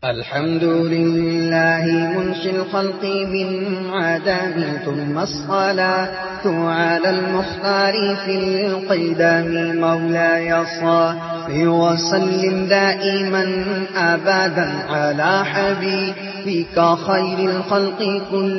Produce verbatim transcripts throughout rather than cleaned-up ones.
الحمد لله منشئ الخلق من عدم، ثم الصلاة على المختار في القدم. مولاي صل وسلم دائما أبدا على حبيبك خير الخلق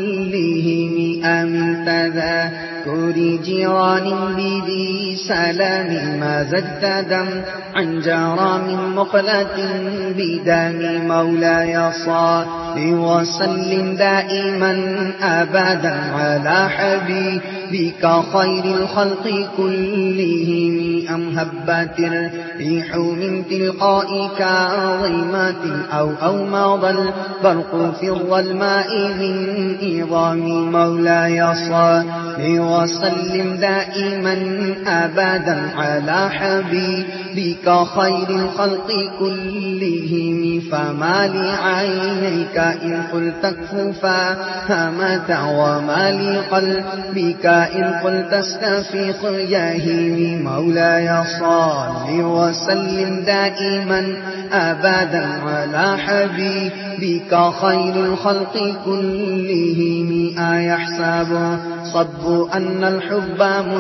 كلهم. أمن تذكر جيران بذي سلام ما زد دم عن جرام مخلة بدم. مولاي صل وسلم دائما أبدا على حبيبك خير الخلق كلهم. أم هبت الريح من تلقاء كاظمات أو أو مضى البرق في الظلماء من إظام. مولاي صل وسلم دائما أبدا على حبيبك خير الخلق كلهم. فما لعينيك إن قلت اكففا همت، وما لقلبك إن قلت استفيق يهيم. مولاي صل وسلم دائما أبدا على حبيبك خير الخلق كلهم. أيحسب صب أن الحب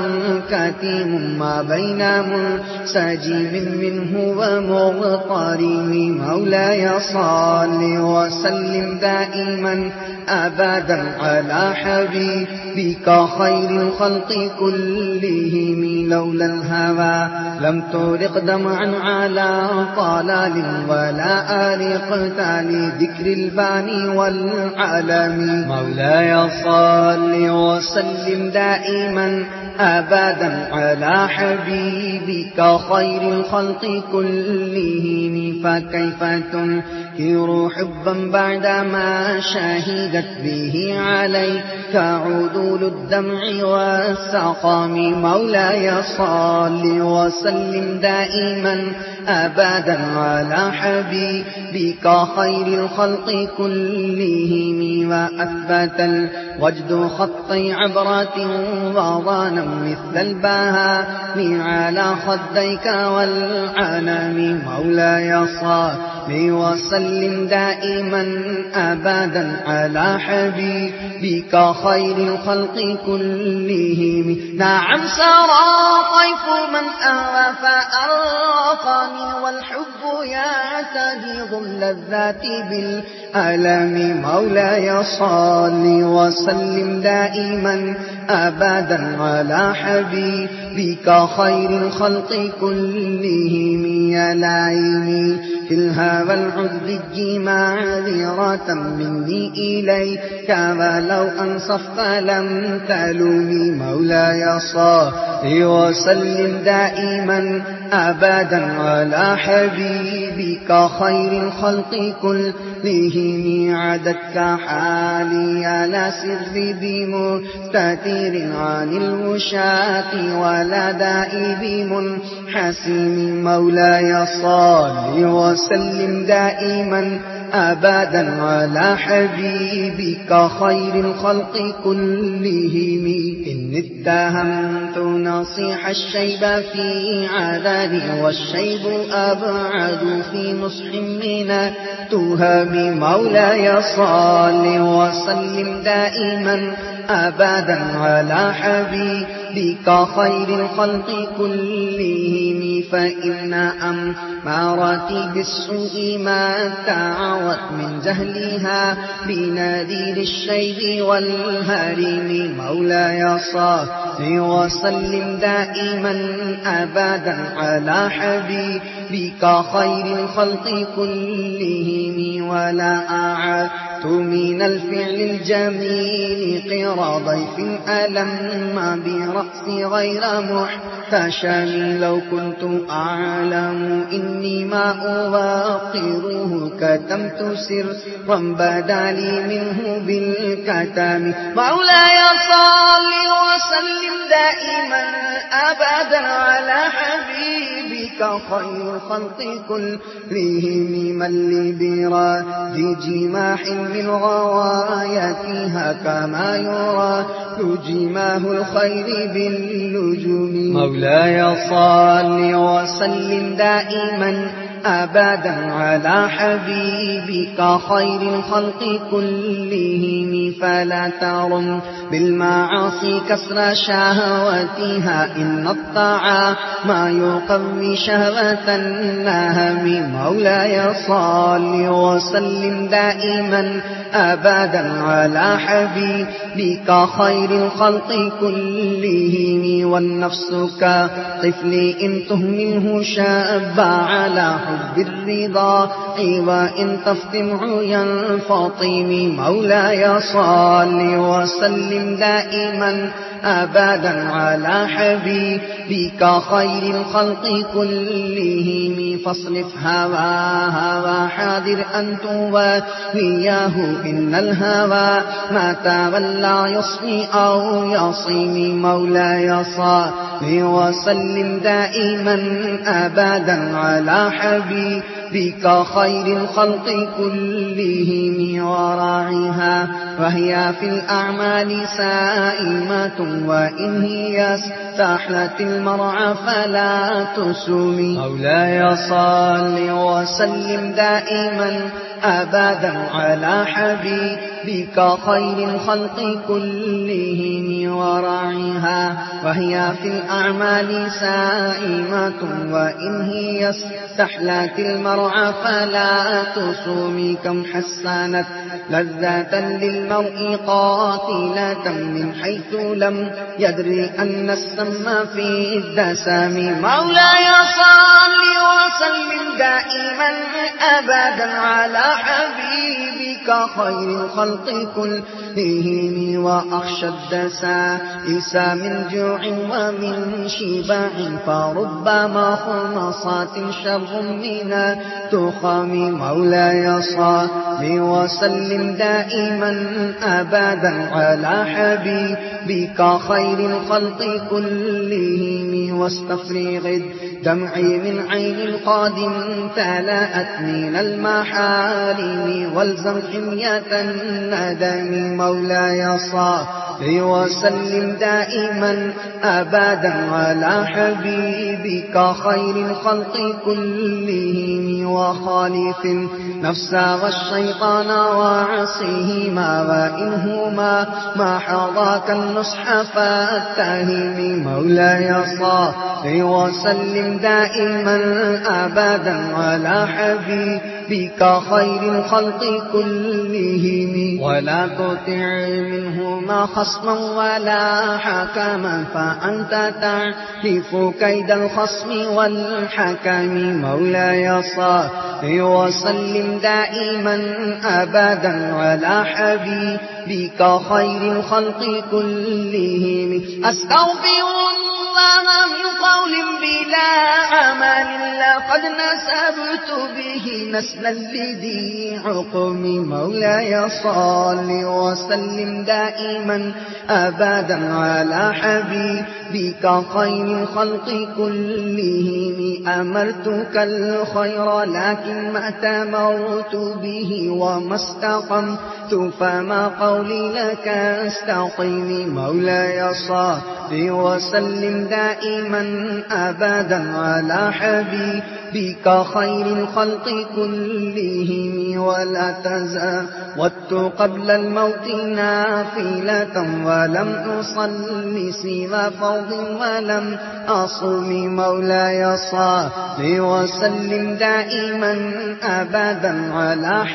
منكتم ما بين منسجم منه ومغترم. مولاي صل وسلم دائما أبدا على حبيبك خير الخلق كلهم. لولا الهوى لم ترق دمعا على طلال، ولا أرقت لذكر الباني والعالم. مولاي صل وسلم دائما أبدا على حبيبك خير الخلق كلهم. فكيف تنكر حبا بعدما شهدت به عليك عدول الدمع والسقام. مولاي صل وسلم دائما أبدا على حبيبك خير الخلق كلهم. وأثبت الوجد خطي عبرة وظانا مثل البهاء على خديك والعنم. مولاي صل وسلم دائما أبدا على حبيبك خير الخلق كلهم. نعم سرى طيف من أهوى فأرقني، والحب يعتدي ظل الذات بالألم. مولاي صل وسلم دائما أبدا على حبيبك خير الخلق كلهم. يا لعيني في الهوى العذب معذرة مني إليك، ولو أنصفت لم تلومي. مولاي صل وسلم دائما أبدا على حبيبك خير الخلق كلهم. عددك حالي على سر بمستتير عن الوشاة ولا داء بمنحسم. مولاي صل وسلم دائما أبدا على حبيبك خير الخلق كلهم. إن اتهمت نصيح الشيب في عذابي، والشيب أبعد في نصح من التهم. مولاي صل وسلم دائما أبدا على حبيبك خير الخلق كلهم. فإن أمارتي بالسوء ما تعوت من جهلها بنذير الشيب والهرم. مولاي صل وسلم دائما أبدا على حبيبك خير الخلق كلهم. ولا أعدت من الفعل الجميل قرى ضيف ألم برأسي غير محتشم. لو كنت أعلم إني ما أوقره كتمت سرا بدا لي منه بالكتم. مولاي صل وسلم دائما أبدا على حبيبك خير الخلق كلهم. من لي براج جماح من غوايتها كما يرى جماه الخير بالنجوم. مولاي صل وسلم دائما أبدا على حبيبك خير الخلق كلهم فلا ترم بالمعاصي كسر شهواتها إن الطاعة ما يقوي شهوة النهم مولاي صل وسلم دائما أبدا على حبيبك خير الخلق كلهم والنفس كطفل إن تهمله شاب على حب الرضا وإن تفطمه ينفطم مولاي صل وسلم دائما أبدا على حبيبك خير الخلق كلهم فاصرف هوى هوى حاذر أن تواليه إن الهوى ما تولى يصفي أو يصيم مولاي صل وسلم دائما أبدا على حبيبك خير الخلق كلهم وراعيها وهي في الأعمال سائمة وإن هي استحلت المرعى فلا تسومي مولاي صل وسلم دائما أبدا على حبيبك خير الخلق كلهم وراعيها وهي في الأعمال سائمة وإن هي استحلت المرعى فلا تسومي كم حسنت لذة للمرء قاتلة من حيث لم يدري أن السم في الدسم مولاي صل وسلم دائما أبدا على حبيبك خير الخلق كلهم وأخشى الدسائس من جوع ومن شباع فربما خمصات شر من التخم مولاي صل وسلم دائما أبدا على حبيبك خير الخلق كلهم واستفرغ الدمع من عين القادم تلأت من المحارم والزم حمية الندم مولاي صل وسلم دائما أبدا على حبيبك خير الخلق كلهم وخالف النفس والشيطان وعصيهما وإنهما ما حضاك النصح فاتهم مولاي صل وسلم دائما أبدا على حبيبك خير الخلق كلهم ولا تطع منهما خصما ولا حكما فأنت تعرف كيد الخصم والحكم مولاي صل وسلم دائما أبدا على حبيبك خير الخلق كلهم أستغفر الله من قول بلا عمل لقد نسبت به نسلا لذي عقم مولاي صل وسلم دائما أبدا على حبيبك خير الخلق كلهم أمرتك الخير لكن ما تمرت به وما استقمت فما قولي لك استقيم مولاي صل وسلم دائما أبدا على حبيبك خير الخلق كلهم ولا تزودت قبل الموت نافلة ولم أصل سوى فرض ولم أصوم مولاي صل وسلم دائما أبدا على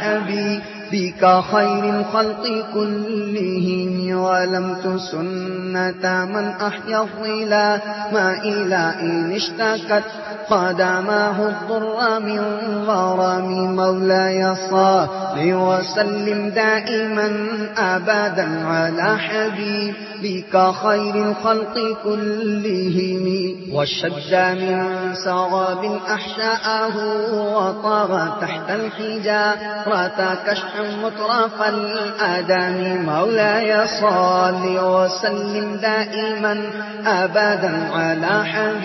حبيبك خير الخلق كلهم ولم تسنة من أحيا الظلام إلى إن اشتكت قدماه الضر من ضرم مولاي صل وسلم دائما أبدا على حبيبك خير الخلق كلهم والشد من سراب أحشاءه وطغى تحت الحجارة كشح مطرف الآدم مولاي صل وسلم دائما أبدا على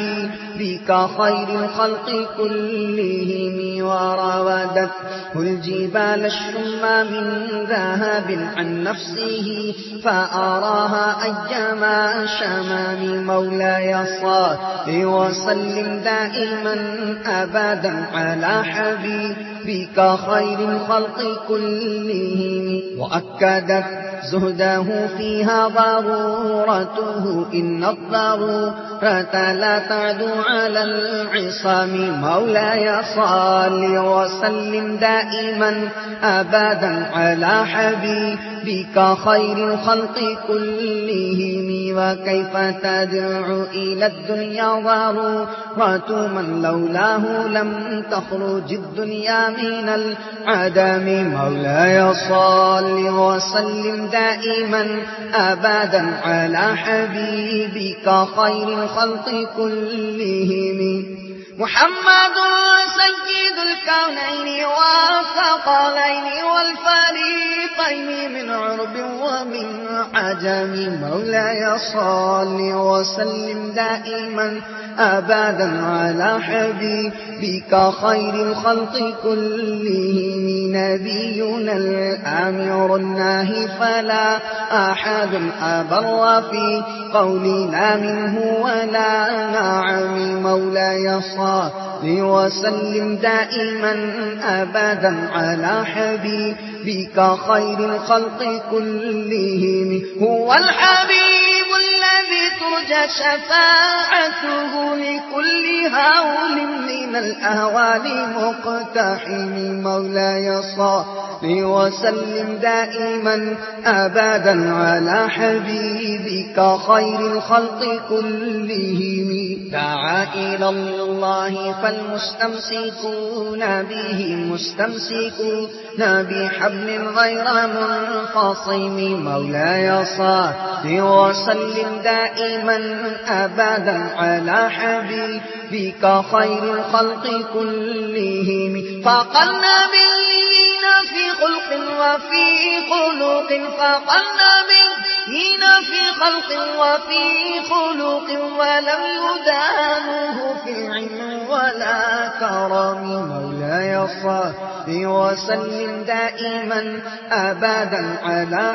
حبيبك خير الخلق كلهم وراودته الجبال الشم من ذهب عن نفسه فأراها أيما شمام مولاي صل وسلم دائما أبدا على حبيبك خير الخلق كلهم وأكدت زهده فيها ضرورته إن الضرورة لا تعدو على العصام مولاي صل وسلم دائما أبدا على حبيبك خير الخلق كلهم وكيف تدعو إلى الدنيا ضرورة من لولاه لم تخرج الدنيا من العدم مولاي صل وسلم دائما أبدا على حبيبك خير الخلق كلهم محمد سيد الكونين والثقلين والفريقين من عرب ومن عجم مولاي صل وسلم دائما أبدا على حبيبك خير الخلق كلهم نبينا الآمر الناهي فلا أحد أبر في قولنا منه ولا نعم مولاي صل وسلم دائما أبدا على حبيبك خير الخلق كلهم هو الحبيب الذي ترجى شفاعته لكل هول من الأهوال مقتحم مولاي صل وسلم دائما أبدا على حبيبك خير الخلق كلهم دعا إلى الله فالمستمسكون به مستمسكون بحبل غير منفصم مولاي صل وسلم دائما أبدا على حبيبك خير الخلق كلهم فقلنا باللين في خلق وفي خلق فقلنا باللين في خلق وفي خلق ولم يدانه في علم ولا كرم مولاي صل وسلم دائما أبدا على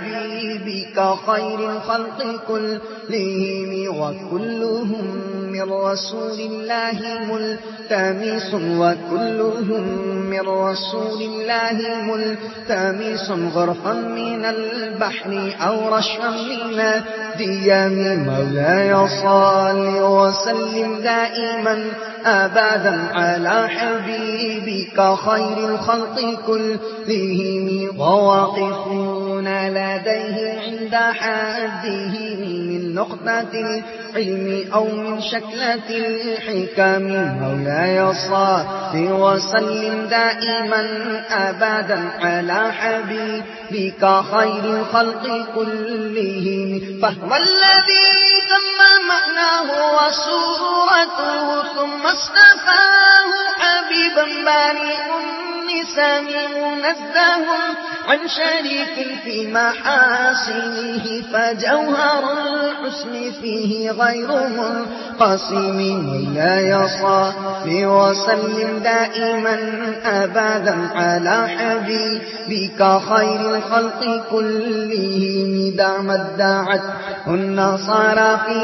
حبيبك خير الخلق كلهم وكلهم من رسول الله ملتمس وكلهم من رسول الله ملتمس غرفا من البحر أو رشفا من الديام مولاي صل وسلم دائما أبدا على حبيبك خير الخلق كلهم وواقفون لديه عند حده من نقطة العلم أو من شكلة الحكم مولاي صل وسلم دائما أبدا على حبيبك خير الخلق كلهم فهو الذي تم معناه وصورته ثم اصطفاه حبيبا بارئ النسام منزه عن شريك في محاسنه فجوهر الحسن فيه غير منقسم مولاي صل وسلم دائما أبدا على حبيبك خير الخلق كلهم دعم ادعت النصارى في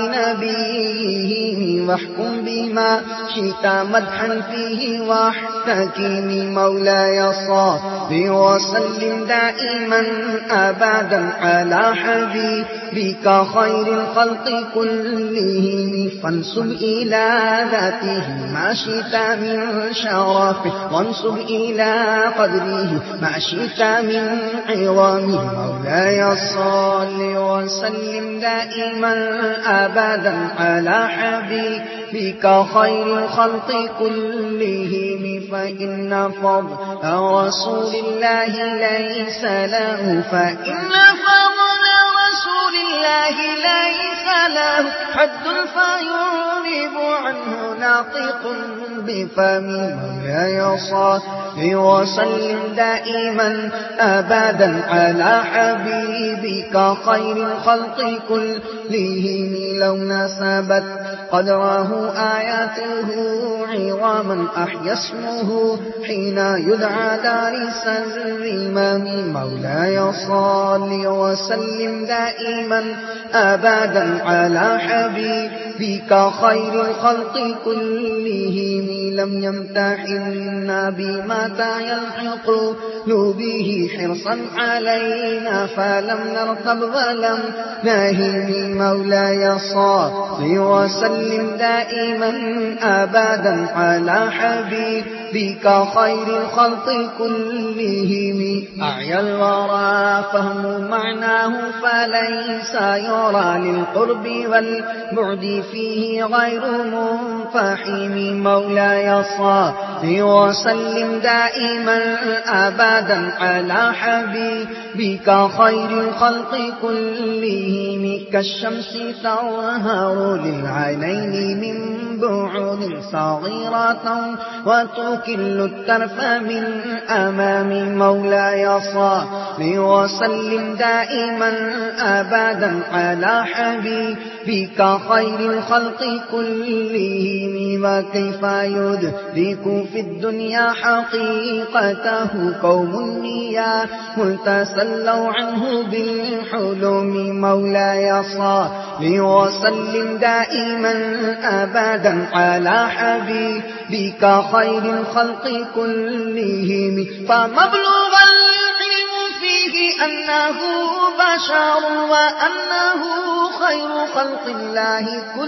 نبيه واحكم بما شئت مدحا فيه واحتكم مولاي صل وسلم دائما أبدا على حبيبك خير الخلق كلهم فانسب إلى ذاته ما شئت من شرفه وانسب إلى قدره ما شئت من عظامه مولاي صل وسلم دائما أبدا على حبيبك خير الخلق كلهم فإن فضل رسول الله ليس له فإن فضل رسول الله ليس له حد فيرد يغيب عنه ناطق بفمي مولاي صل وسلم دائما أبدا على حبيبك خير الخلق كلهم لو نسبت قدره آياته عظاما أحيا اسمه حين يدعى دارس الإمام مولاي صل وسلم دائما أبدا على حبيبك خير الخلق كلهم لم يمتحنا بما يلحق به حرصا علينا فلم نرتب ولم نهي مولاي صل وسلم دائما أبدا على حبيبك خير الخلق كلهم أعيا الورى فهم معناه فليس يرى للقرب والبعد فيه غير منفحم مولاي صل وسلم دائما أبدا على حبيبك خير الخلق كلهم كالشمس تظهر للعينين من بعد صغيرة وتكل الترف من أمام مولاي صل وسلم دائما أبدا على حبيبك خير الخلق كلهم وكيف يدرك في الدنيا حقيقته قوم النية تسلوا عنه بالحلم مولاي صل وسلم دائما أبدا على حبيبك خير الخلق كلهم فمبلغ العلم فيه أنه بشر وأنه خير خلق الله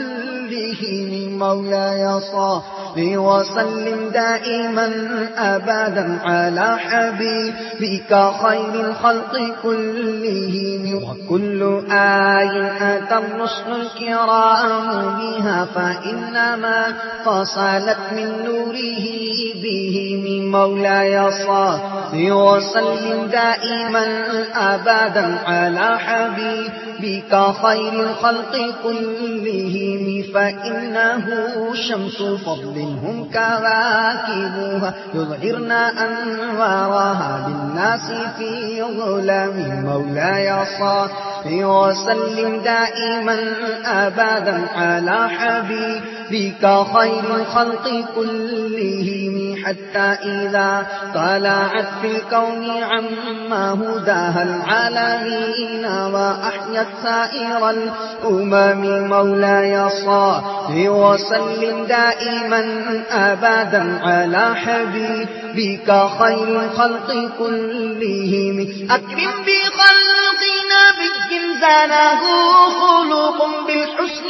كلهم مولاي صل وسلم دائما أبدا على حبيبك خير الخلق كلهم وكل آي أتى الرسل الكرام بها فإنما فصلت من نوره بهم مولاي صل وسلم دائما أبدا على حبيبك خير الخلق كلهم فإنه شمس فضل هم كواكبها يظهرن أنوارها للناس في ظلام مولاي صل وسلم دائما أبدا على حبيبك خير الخلق كلهم حتى إذا طلعت في الكون عما هداها العالمين وأحيت سائر الأمم مولاي صل وسلم دائما أبدا على حبيبك خير الخلق كلهم أكرم بخلق نبي زانه خلق بالحسن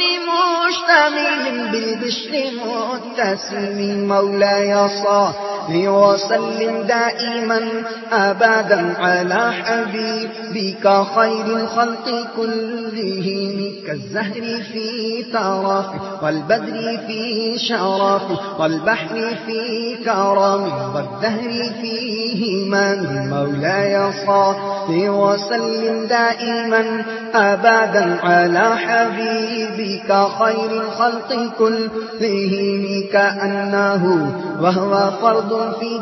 مشتمل بالبشر متسم مولاي صل وسلم دائما أبدا على حبيبك خير الخلق كلهم كالزهر في ترف والبدر في شرف والبحر في كرم والدهر فيه من مولاي صل وسلم دائما أبدا على حبيبك خير الخلق كلهم كأنه وهو فرد في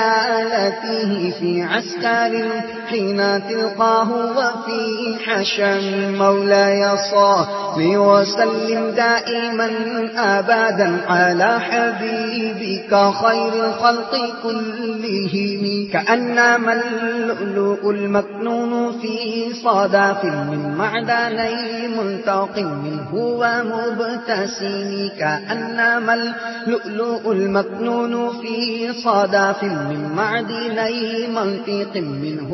جلالته في عسكر حين تلقاه وفي حشم مولاي صل وسلم دائما أبدا على حبيبك خير الخلق كلهم كأنما اللؤلؤ المكنون في صدف من معدني ملتق منه ومبتسم كأنما اللؤلؤ المكنون في صدف من معدني ملتق منه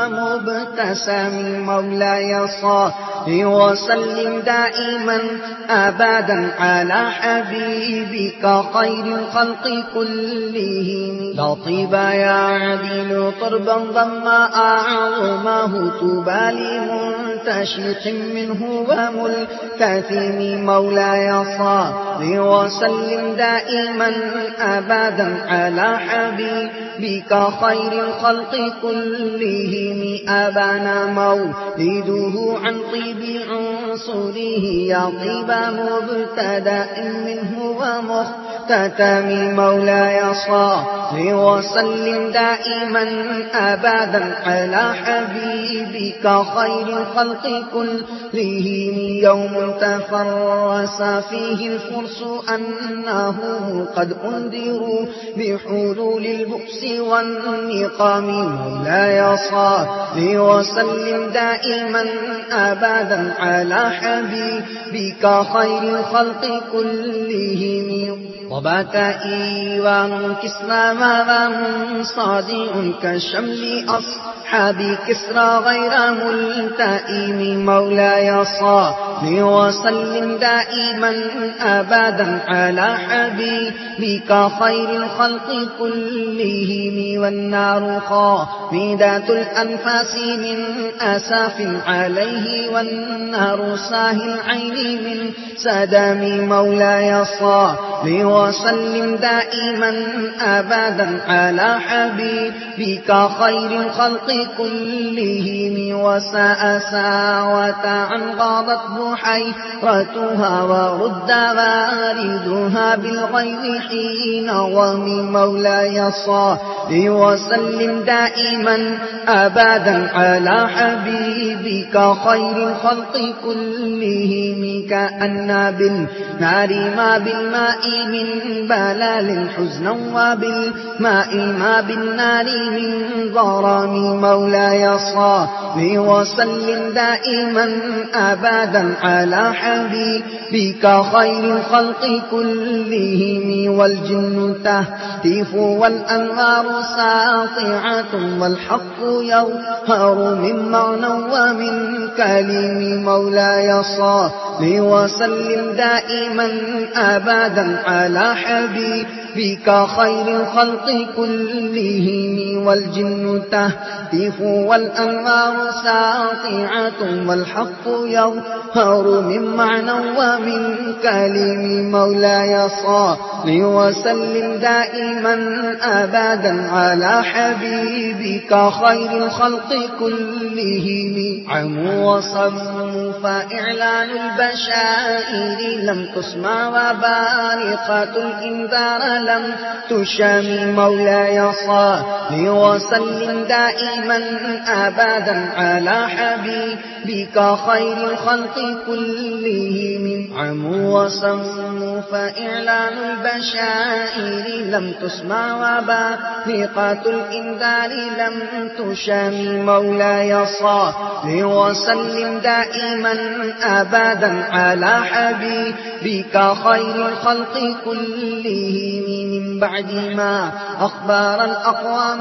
ومبتسم مولاي صل وسلم دائما أبدا على حبيبك خير الخلق كلهم لا طيب يعدل طربا ضم أعظمه طوبى لمنتشق منه وملتثم مولاي صل وسلم دائما أبدا على حبيبك بك خير الخلق كلهم أبانا مولده عن طيب عنصره يا طيب مبتدأ منه ومختتم مولاي صل وسلم دائما أبدا على حبيبك خير الخلق كلهم يوم تفرس فيه الفرس أنه قد أنذروا بحلول البؤس والنقام مولاي صل وسلم دائما أبدا على حبيبك خير الخلق كلهم وبات إيوان كسرى ماذا منصادع كشمل أصحاب كسرى غير ملتئم مولاي صل وسلم دائما أبدا على حبيبك خير الخلق كلهم والنار خامدة الأنفاس من أساف عليه والنار ساهي العين من سدام مولاي صل وسلم دائما أبدا على حبيبك خير الخلق كلهم وساء ساوة عن غاضت بحيرتها ورد واردها بالغيظ حين ومن مولاي صل وسلم دائما أبدا على حبيبك خير الخلق كلهم كأن بالنار ما بالماء من بلال حزنا وبالماء ما بالنار من ضرام مولاي صل وسلم دائما أبدا على حبيبك خير الخلق كلهم والجن تهتف والأنوار ساطعة والحق يظهر من معنى ومن كلم مولاي صل وسلم دائما أبدا على حبيبك خير الخلق كلهم والجن تهتف والأنوار ساطعة والحق يظهر من معنى ومن كلم مولاي صل وسلم دائما أبدا على حبيبك خير الخلق كلهم عموا وصموا فإعلان البشائر لم تسمع وبارقة الإنذار لم تشم مولاي صل وسلم دائما أبدا على حبيبك خير الخلق كلهم عموا وصموا فإعلان البشائر لم تسمع وبارقة الإنذار لم تشم مولاي صل وسلم دائما أبدا على حبيبك خير الخلق كلهم من بعد ما أخبار الأقوام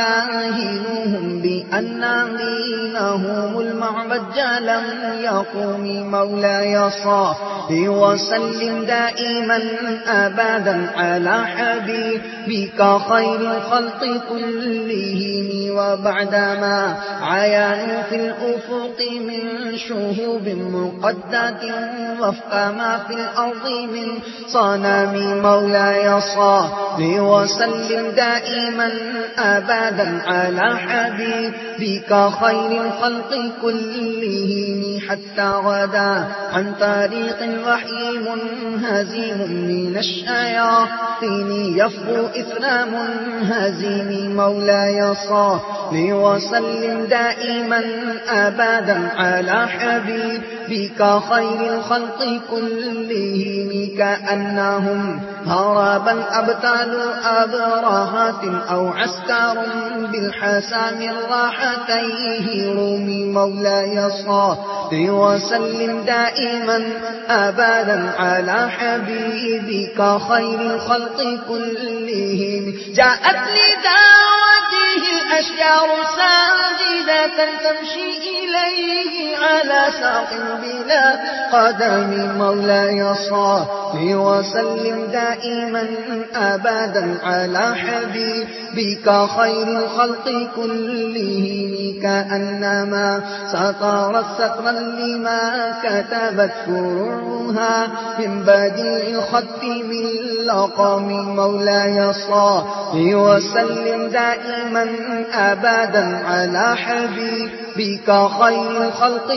كاهنهم بأن دينهم المعبد لم يقوم مولاي صل وسلم دائما أبدا على حبيبك خير الخلق كلهم وبعدما عيانوا في الأفق من شهوب مقدة وفق ما في الأرض من صنم مولاي صل وسلم دائما أبدا على حبيبك خير الخلق كلهم حتى غدا عن طريق الوحي منهزم من الشياطين يفضو إثر منهزم مولاي صل وسلم دائما أبدا على حبيبك خير الخلق كلهم كأنهم هربا أبطال أبرهات أو عسكر بالحسام الراحتيه رومي مولاي صل وسلم دائما أبدا على حبيبك خير الخلق كلهم جاءت لدعوته الأشجار ساجدة تمشي إليه على ساق بلا قدم مولاي صل وسلم دائما أبدا على حبيبك خير الخلق كلهم كأنما سطرت سطرا لما كتبت فروعها من بديع الخط من لقم مولاي صل وسلم دائما أبدا على حبيبك خير الخلق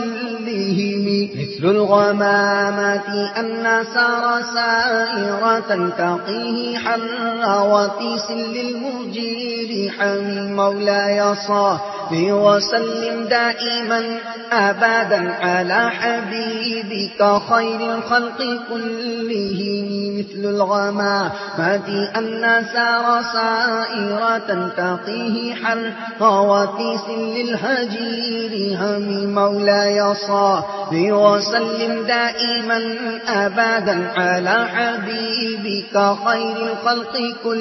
كلهم مثل الغمامات أن سار سائرة تقيه حر وتيس للمجير حمي مولاي صل وسلم دائما أبدا على حبيبك خير الخلق كلهم مثل الغمامات أن سار سائرة تقيه حر وتيس للهجير همي مولاي صل وسلم دائما أبدا على حبيبك خير الخلق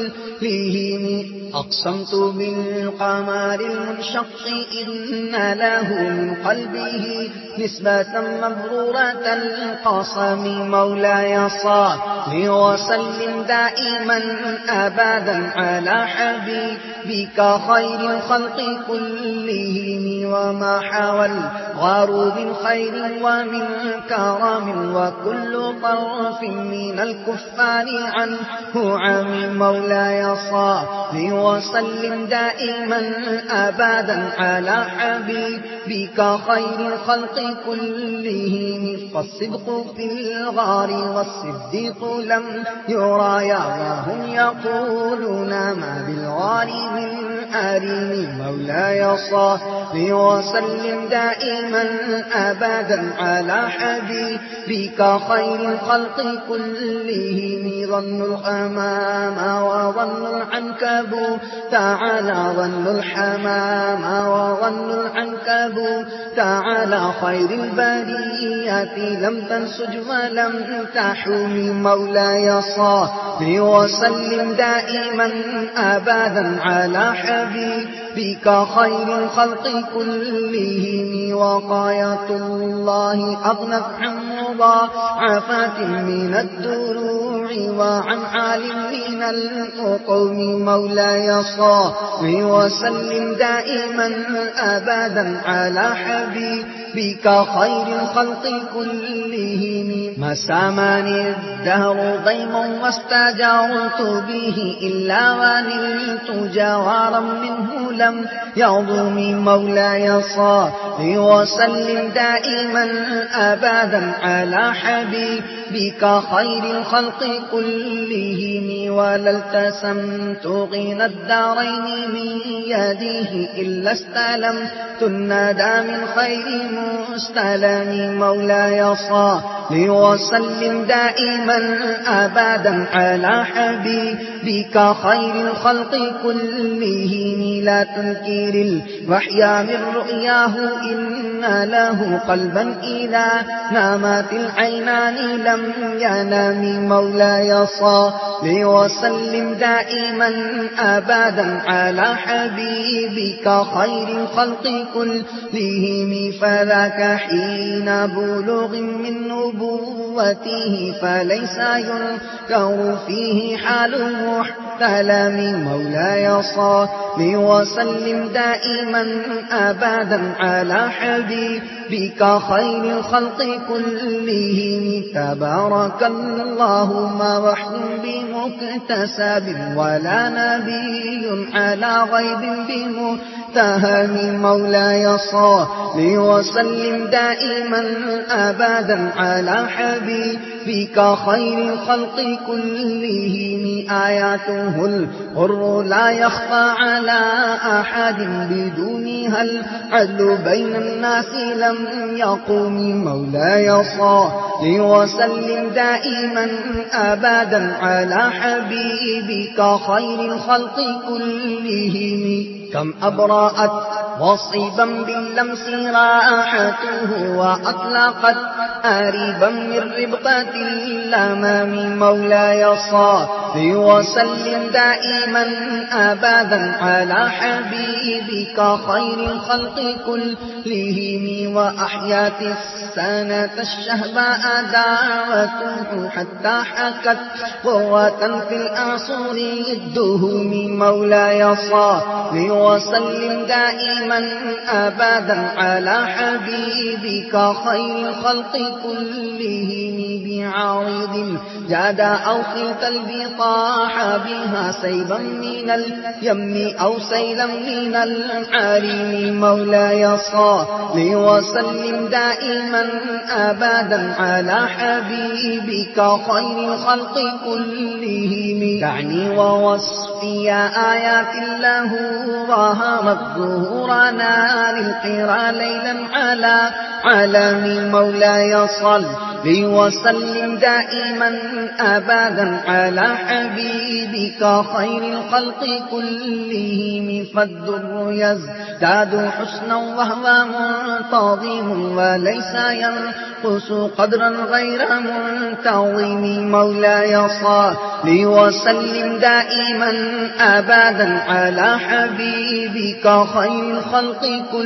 كلهم أقسمت بالقمر المنشق إن له من قلبه نسبة مبرورة القسم مولاي صل وسلم دائما أبدا على حبيبك خير الخلق كلهم وما حاول غار من خير ومن كرم وكل طرف من الكفار عنه عم مولاي صل وسلم دائما أبدا على حبيبك خير الخلق كلهم فالصدق في الغار والصديق لم يرايا وهم يقولون ما بالغار من أريم مولاي صل وسلم دائما أبدا على حبيبك خير الخلق كلهم ظن الحمام وظن العنكبوت تعالى ظن الحمام وظن العنكبوت تعالى خير البريات لم تنسج ولم تحوم مولاي صل وسلم دائما أبدا على حبيبك خير الخلق كلهم وقاية الله أغنت عن مضاعفات من الدروع وعن عالم من القوم مولاي صل وسلم دائما أبدا على حبيبك خير الخلق كلهم ما سامني الدهر ضيم واستجرت به إلا ونلت جوارا منه لم يعظم مولاي صل وسلم دائما أبدا على حبيبك خير الخلق كلهم ولا التسمت غنى الدارين من يده إلا استلمت الندى من خير مستلم مولاي صل وسلم دائما أبدا على حبيبك خير الخلق كلهم لا تنكر الوحي من رؤياه إن له قلبا إذا نامت العينان لم ينام مولاي صل وسلم دائما أبدا على حبيبك خير الخلق كلهم فذاك حين بلوغ من نبوته فليس ينكر فيه حال المحتلم مولاي صل وسلم دائما أبدا على حبيبك خير الخلق كلهم تبارك الله ما وحي بمكتسب ولا نبي على غيب بمتهم مولاي صل وسلم دائما أبدا على حبيبك خير الخلق كلهم آياته الغر لا يخفى على أحد بدونها العدل بين الناس لم يقوم مولاي صل وسلم دائما أبدا على حبيبك خير الخلق كلهم كم أبرأت وصيبا باللمس راحته وأطلقت أريبا من ربقة الأمام مولاي صل وسلم دائما أبدا على حبيبك خير الخلق كلهم وأحيات السنة الشهباء دعوته حتى حكت قوة في الأعصر الدهوم مولاي صل وسلم دائما أبدا على حبيبك خير الخلق كلهم بعارض جاد أو خلت البطاح بها سيبا من اليم أو سيلا من العالم مولاي صل وسلم دائما أبدا على حبيبك خير الخلق كلهم دعني ووصفي آيات الله ظهرت ظهورنا للقرى ليلا على عالم مولاي صل وسلم دائما أبدا على حبيبك خير الخلق كلهم فالدر يزداد حسنا وهو منتظم وليس ينقص قدرا غير منتظم مولاي صل وسلم دائما أبدا على حبيبك خير الخلق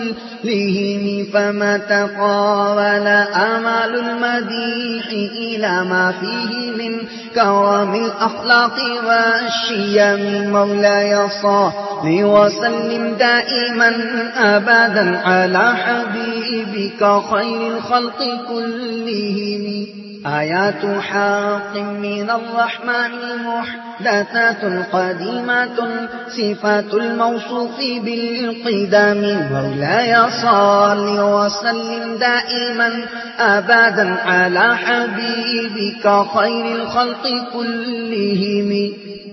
كلهم فما تقابل آمال المدينة إلى ما فيه من كرم الأخلاق والشيم مولاي صل وسلم دائما أبدا على حبيبك خير الخلق كلهم آيات حق من الرحمن محدثات قديمات صفات الموصوف بالقدام مولاي صل وسلم دائما أبدا على حبيبك خير الخلق كلهم